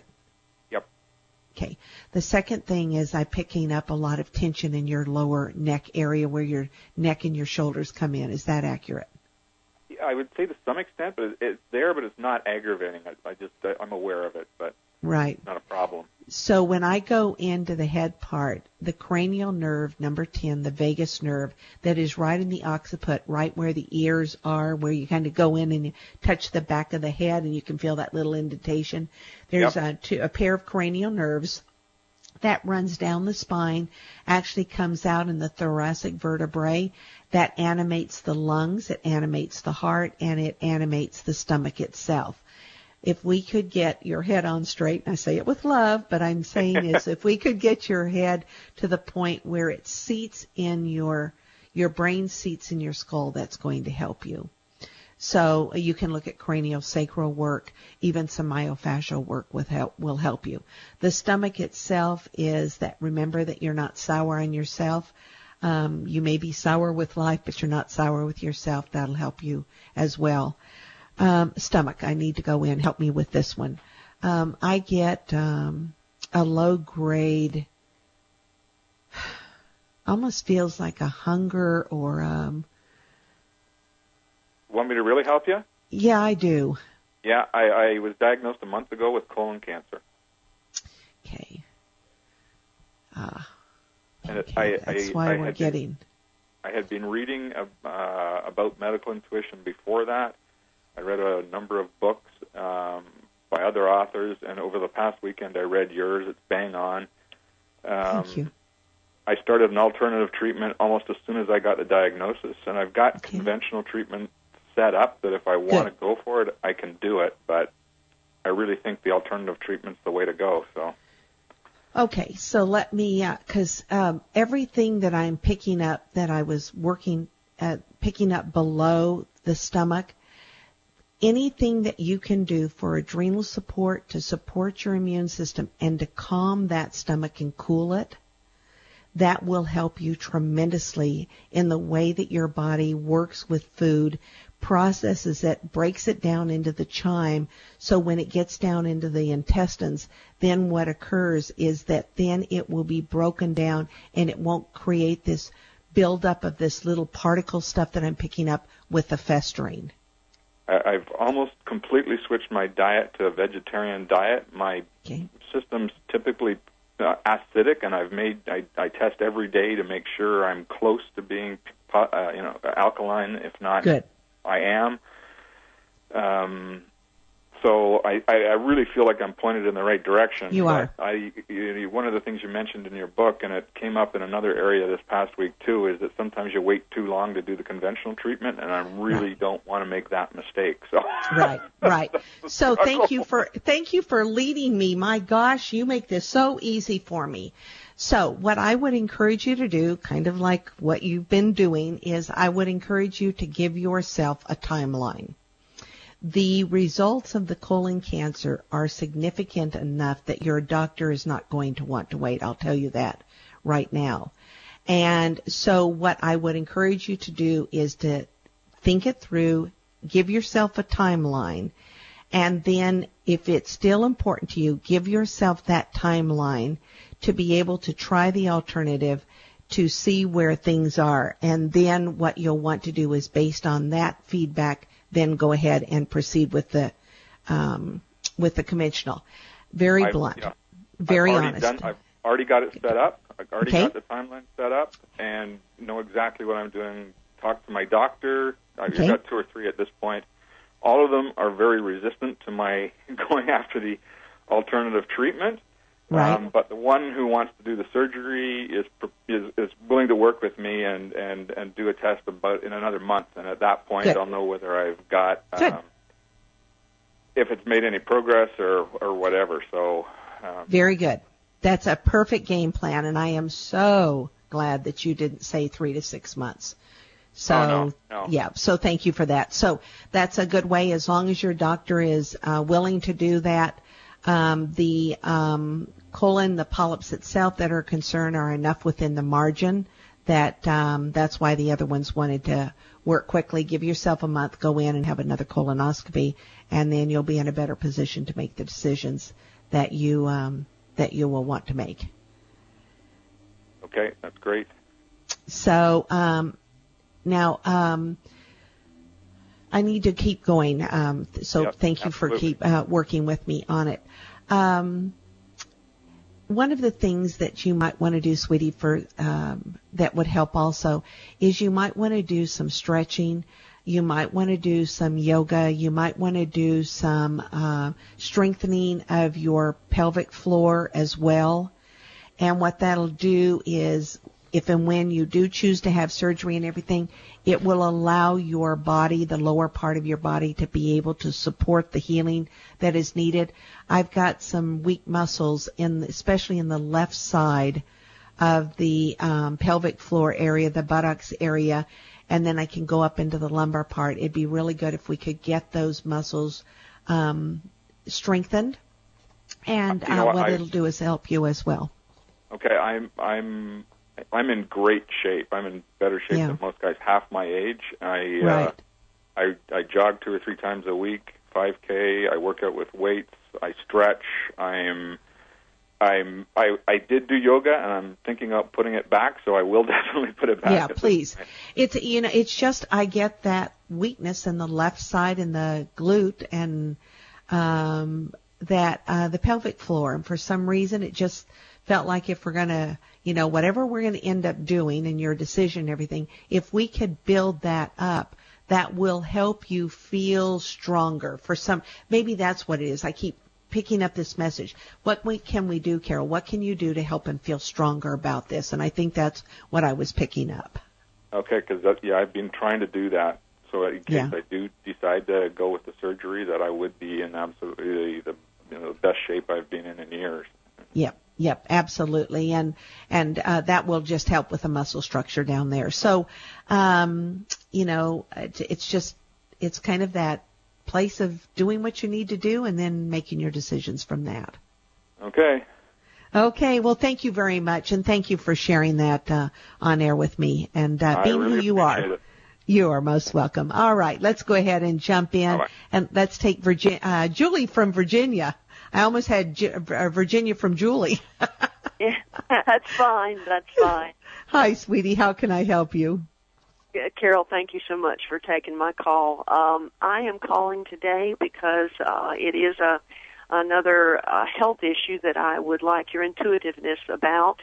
Okay. The second thing is I'm picking up a lot of tension in your lower neck area where your neck and your shoulders come in. Is that accurate? I would say to some extent, but it's there, but it's not aggravating. I, I just, I'm aware of it, but right. It's not a problem. So when I go into the head part, the cranial nerve, number ten, the vagus nerve, that is right in the occiput, right where the ears are, where you kind of go in and you touch the back of the head and you can feel that little indentation. There's yep. a, two, a pair of cranial nerves that runs down the spine, actually comes out in the thoracic vertebrae, that animates the lungs, it animates the heart, and it animates the stomach itself. If we could get your head on straight, and I say it with love, but I'm saying is if we could get your head to the point where it seats in your, your brain seats in your skull, that's going to help you. So you can look at craniosacral work, even some myofascial work with help, will help you. The stomach itself is that, remember that you're not sour on yourself. Um, you may be sour with life, but you're not sour with yourself. That'll help you as well. Um, stomach, I need to go in. Help me with this one. Um, I get um, a low grade, almost feels like a hunger or um, want me to really help you? Yeah, I do. Yeah, I, I was diagnosed a month ago with colon cancer. Okay. Ah. And okay, I, that's I, why I we're had getting. Been, I had been reading uh, about medical intuition before that. I read a number of books um, by other authors, and over the past weekend I read yours. It's bang on. Um, Thank you. I started an alternative treatment almost as soon as I got the diagnosis, and I've got okay. conventional treatment set up that if I want to go for it, I can do it, but I really think the alternative treatment's the way to go. So. Okay, so let me, because uh, um, everything that I'm picking up that I was working at, picking up below the stomach, anything that you can do for adrenal support, to support your immune system, and to calm that stomach and cool it, that will help you tremendously in the way that your body works with food, processes it, breaks it down into the chyme, so when it gets down into the intestines, then what occurs is that then it will be broken down and it won't create this buildup of this little particle stuff that I'm picking up with the festering. I've almost completely switched my diet to a vegetarian diet. My okay. system's typically uh, acidic, and I've made I, I test every day to make sure I'm close to being uh, you know alkaline. If not, Good. I am. Um, so I, I, I really feel like I'm pointed in the right direction. You are. I, you, one of the things you mentioned in your book, and it came up in another area this past week too, is that sometimes you wait too long to do the conventional treatment, and I really right. don't want to make that mistake. So right, right. So thank you for thank you for leading me. My gosh, you make this so easy for me. So what I would encourage you to do, kind of like what you've been doing, is I would encourage you to give yourself a timeline. The results of the colon cancer are significant enough that your doctor is not going to want to wait. I'll tell you that right now. And so what I would encourage you to do is to think it through, give yourself a timeline, and then if it's still important to you, give yourself that timeline to be able to try the alternative, to see where things are. And then what you'll want to do is, based on that feedback, then go ahead and proceed with the um, with the conventional. Very I've, blunt, yeah, very I've already honest. Done, I've already got it set up. I've already Okay. got the timeline set up and know exactly what I'm doing. Talk to my doctor. I've Okay. got two or three at this point. All of them are very resistant to my going after the alternative treatment. Right. Um, but the one who wants to do the surgery is is, is willing to work with me and, and, and do a test about in another month. And at that point, Good. I'll know whether I've got Good. um, if it's made any progress or or whatever. So. Um, Very good. That's a perfect game plan, and I am so glad that you didn't say three to six months. So, Oh, no, no. yeah, so thank you for that. So that's a good way, as long as your doctor is uh, willing to do that. Um, the um, colon, the polyps itself that are concerned are enough within the margin that um, that's why the other ones wanted to work quickly. Give yourself a month, go in and have another colonoscopy, and then you'll be in a better position to make the decisions that you um, that you will want to make. Okay, that's great. So um, now um, I need to keep going. Um, so Yep, thank you absolutely. for keep uh, working with me on it. Um, one of the things that you might want to do, sweetie, for um, that would help also is you might want to do some stretching. You might want to do some yoga. You might want to do some uh, strengthening of your pelvic floor as well. And what that'll do is, if and when you do choose to have surgery and everything, it will allow your body, the lower part of your body, to be able to support the healing that is needed. I've got some weak muscles, in, especially in the left side of the um, pelvic floor area, the buttocks area, and then I can go up into the lumbar part. It'd be really good if we could get those muscles um, strengthened. And You know uh, what, what I- it'll do is help you as well. Okay, I'm I'm I'm in great shape. I'm in better shape Yeah. than most guys half my age. I Right. uh, I I jog two or three times a week, five K. I work out with weights. I stretch. I'm I'm I I did do yoga, and I'm thinking of putting it back. So I will definitely put it back. Yeah, at this please. point. It's, you know, it's just I get that weakness in the left side in the glute and um, that uh, the pelvic floor, and for some reason it just felt like if we're going to, you know, whatever we're going to end up doing in your decision and everything, if we could build that up, that will help you feel stronger. For some, maybe that's what it is. I keep picking up this message. What we, can we do, Carol? What can you do to help him feel stronger about this? And I think that's what I was picking up. Okay, because yeah, I've been trying to do that. So in case Yeah. I do decide to go with the surgery, that I would be in absolutely the you know the best shape I've been in in years. Yep, yep, absolutely, and and uh, that will just help with the muscle structure down there. So, um, you know, it, it's just it's kind of that place of doing what you need to do and then making your decisions from that. Okay. Okay, well, thank you very much, and thank you for sharing that uh, on air with me and uh, I being really who you appreciate are. it. You are most welcome. All right, let's go ahead and jump in, All right. and let's take Virginia, uh, Julie from Virginia. I almost had J- uh, Virginia from Julie. Yeah, that's fine. That's fine. Hi, sweetie. How can I help you? Yeah, Carol, thank you so much for taking my call. Um, I am calling today because uh, it is a another uh, health issue that I would like your intuitiveness about.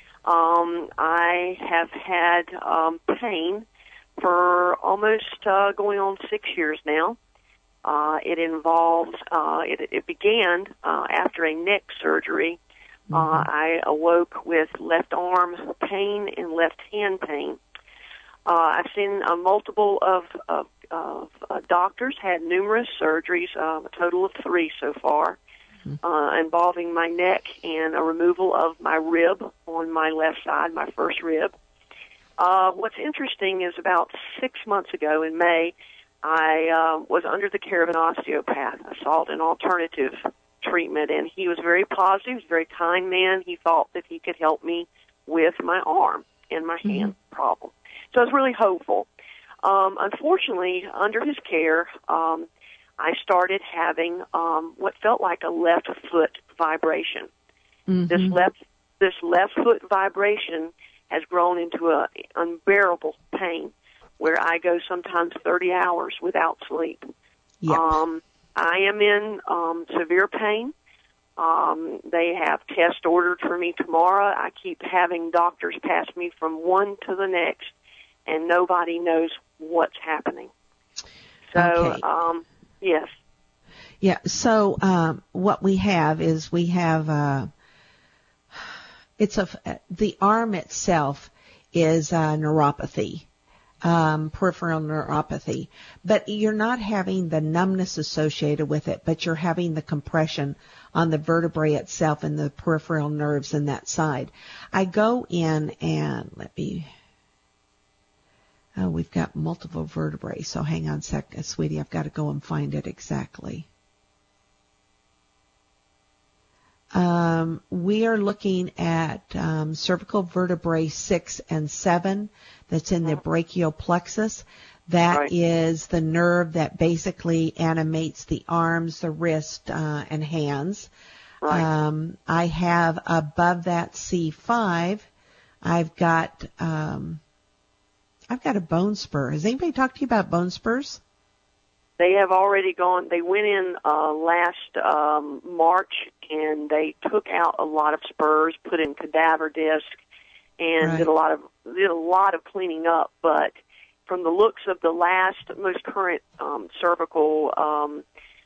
Um, I have had um, pain for almost uh, going on six years now. Uh, it involves, uh, it, it began uh, after a neck surgery. Mm-hmm. Uh, I awoke with left arm pain and left hand pain. Uh, I've seen uh, multiple of, of, of uh, doctors, had numerous surgeries, uh, a total of three so far, mm-hmm. uh, involving my neck and a removal of my rib on my left side, my first rib. Uh, what's interesting is about six months ago in May, I uh, was under the care of an osteopath. I sought an alternative treatment, and he was very positive. He was a very kind man. He thought that he could help me with my arm and my hand mm-hmm. problem. So I was really hopeful. Um, unfortunately, under his care, um, I started having um, what felt like a left foot vibration. Mm-hmm. This left this left foot vibration has grown into an unbearable pain where I go sometimes thirty hours without sleep. Yep. Um, I am in um, severe pain. Um, they have tests ordered for me tomorrow. I keep having doctors pass me from one to the next, and nobody knows what's happening. So, okay. um, yes. Yeah, so um, what we have is we have, uh, it's a, the arm itself is a neuropathy. Um, peripheral neuropathy, but you're not having the numbness associated with it, but you're having the compression on the vertebrae itself and the peripheral nerves in that side. I go in and let me, oh, we've got multiple vertebrae, so hang on a sec, sweetie, I've got to go and find it exactly. Um, we are looking at um, cervical vertebrae six and seven. That's in the brachial plexus. That right. is the nerve that basically animates the arms, the wrist, uh, and hands. Right. Um, I have above that C five. I've got um, I've got a bone spur. Has anybody talked to you about bone spurs? They have already gone. They went in uh, last um, March, and they took out a lot of spurs, put in cadaver disc, and right. did a lot of did a lot of cleaning up. But from the looks of the last, most current um, cervical um,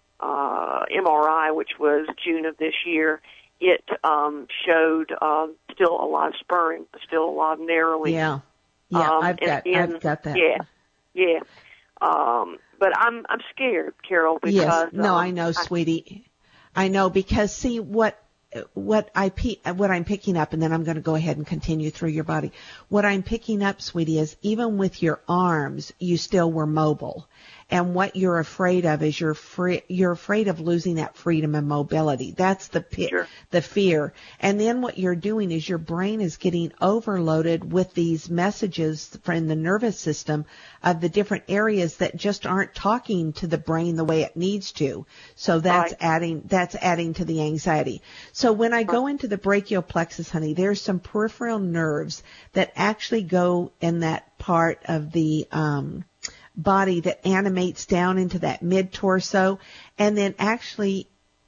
uh, M R I, which was June of this year, it um, showed uh, still a lot of spurring, still a lot of narrowing. Yeah, yeah, um, I've got and, I've got that. Yeah, yeah. Um, but I'm I'm scared, Carol, because yes, no, um, I know, sweetie, I know because see what what I what I'm picking up, and then I'm going to go ahead and continue through your body. What I'm picking up, sweetie, is even with your arms, you still were mobile. And what you're afraid of is you're free, you're afraid of losing that freedom and mobility. That's the sure. the fear. And then what you're doing is your brain is getting overloaded with these messages from the nervous system of the different areas that just aren't talking to the brain the way it needs to. So that's right. adding that's adding to the anxiety. So when I go into the brachial plexus, honey, there's some peripheral nerves that actually go in that part of the um body that animates down into that mid-torso, and then actually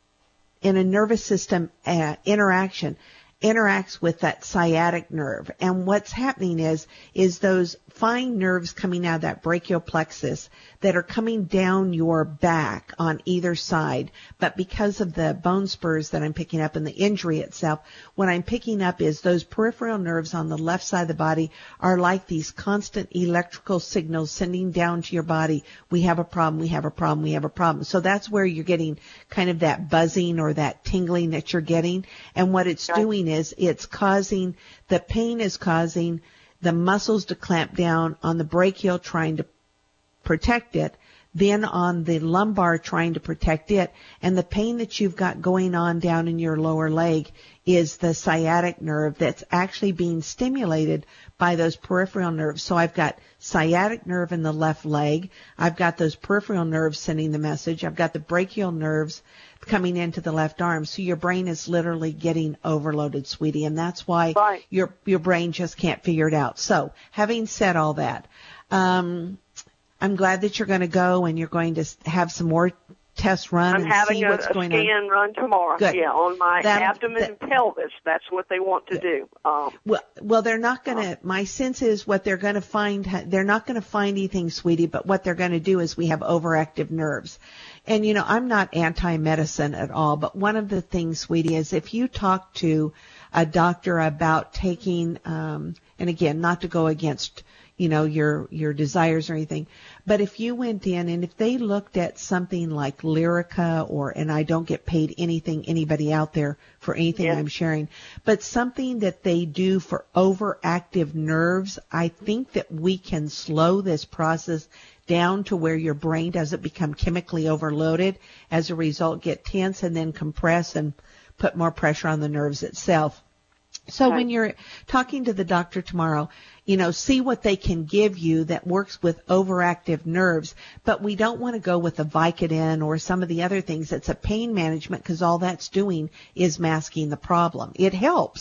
in a nervous system uh, interaction interacts with that sciatic nerve. And what's happening is is those fine nerves coming out of that brachial plexus that are coming down your back on either side, but because of the bone spurs that I'm picking up and the injury itself, what I'm picking up is those peripheral nerves on the left side of the body are like these constant electrical signals sending down to your body. We have a problem, we have a problem, we have a problem. So that's where you're getting kind of that buzzing or that tingling that you're getting. And what it's okay. doing is it's causing, the pain is causing the muscles to clamp down on the brachial trying to protect it, then on the lumbar trying to protect it, and the pain that you've got going on down in your lower leg is the sciatic nerve that's actually being stimulated by those peripheral nerves. So I've got sciatic nerve in the left leg, I've got those peripheral nerves sending the message, I've got the brachial nerves coming into the left arm. So your brain is literally getting overloaded, sweetie, and that's why right. your your brain just can't figure it out. So having said all that, um, I'm glad that you're going to go and you're going to have some more tests run I'm and having see a, what's a going scan on. run tomorrow. Good. Yeah, on my that, abdomen that, and pelvis. That's what they want to do. Um, well, well, they're not going to. My sense is what they're going to find. They're not going to find anything, sweetie. But what they're going to do is we have overactive nerves. And you know, I'm not anti-medicine at all. But one of the things, sweetie, is if you talk to a doctor about taking, um, and again, not to go against, you know, your, your desires or anything. But if you went in and if they looked at something like Lyrica or, and I don't get paid anything, anybody out there for anything yes. I'm sharing, but something that they do for overactive nerves, I think that we can slow this process down to where your brain doesn't become chemically overloaded, as a result get tense and then compress and put more pressure on the nerves itself. So okay. when you're talking to the doctor tomorrow, you know, see what they can give you that works with overactive nerves, but we don't want to go with a Vicodin or some of the other things that's a pain management, because all that's doing is masking the problem. It helps,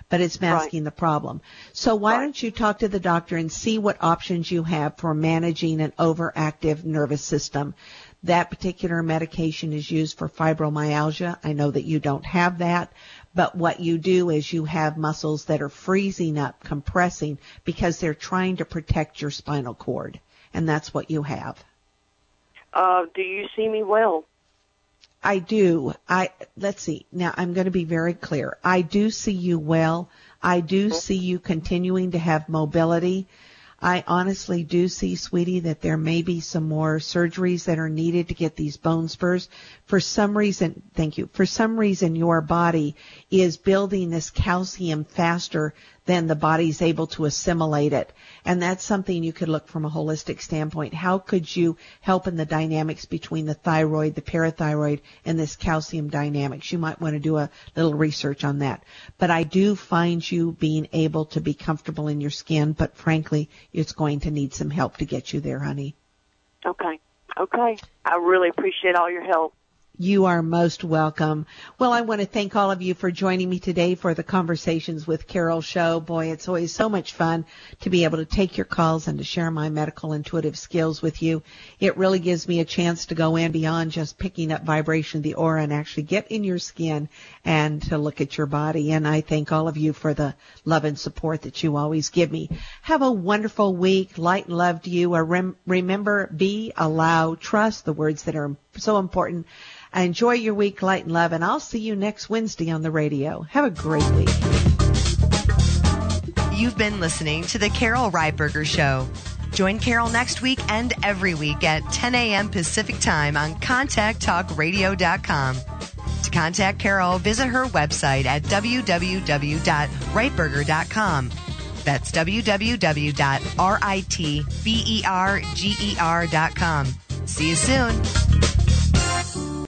but it's masking right. the problem. So why right. don't you talk to the doctor and see what options you have for managing an overactive nervous system. That particular medication is used for fibromyalgia. I know that you don't have that, but what you do is you have muscles that are freezing up, compressing, because they're trying to protect your spinal cord, and that's what you have. Uh, do you see me well? I do. I let's see. Now I'm going to be very clear. I do see you well. I do see you continuing to have mobility. I honestly do see, sweetie, that there may be some more surgeries that are needed to get these bone spurs. For some reason, thank you, for some reason your body is building this calcium faster than the body's able to assimilate it. And that's something you could look from a holistic standpoint. How could you help in the dynamics between the thyroid, the parathyroid, and this calcium dynamics? You might want to do a little research on that. But I do find you being able to be comfortable in your skin, but frankly, it's going to need some help to get you there, honey. Okay. Okay. I really appreciate all your help. You are most welcome. Well, I want to thank all of you for joining me today for the Conversations with Carol show. Boy, it's always so much fun to be able to take your calls and to share my medical intuitive skills with you. It really gives me a chance to go in beyond just picking up vibration of the aura and actually get in your skin and to look at your body. And I thank all of you for the love and support that you always give me. Have a wonderful week. Light and love to you. Rem- remember, be, allow, trust, the words that are so important. Enjoy your week, light and love, and I'll see you next Wednesday on the radio. Have a great week. You've been listening to The Carol Reitberger Show. Join Carol next week and every week at ten a.m. Pacific Time on contact talk radio dot com. To contact Carol, visit her website at w w w dot reitberger dot com. That's w w w dot reitberger dot com. See you soon.